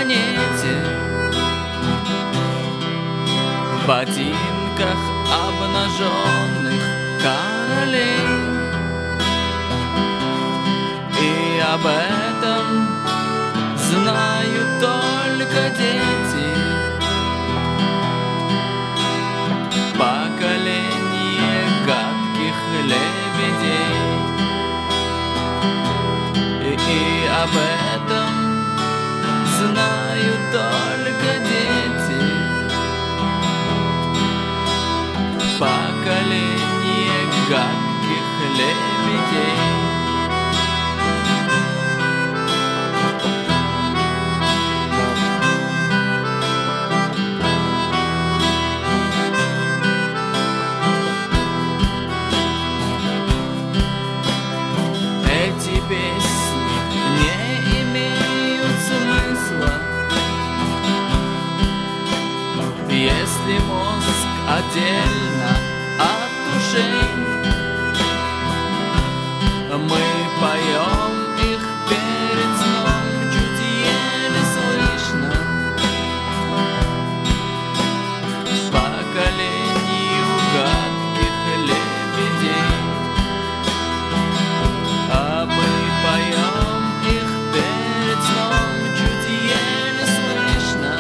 планете, в ботинках обнаженных королей. И об этом знают только дети, поколение гадких лебедей. И об этом знают только дети, поколение гадких лебедей. Эти песни не имеют смысла, если мозг отдельно от ушей. Мы поем их перед сном, чуть еле слышно, поколению гадких лебедей. А мы поем их перед сном, чуть еле слышно,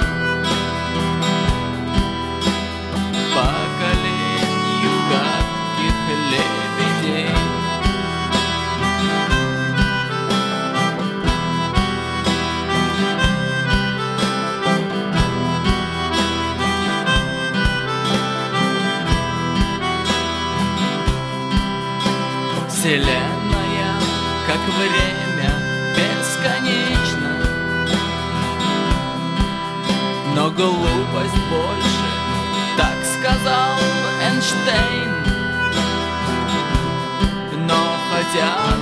поколению гадких лебедей. Вселенная, как время, бесконечна, но глупость больше, так сказал Эйнштейн. Но хотя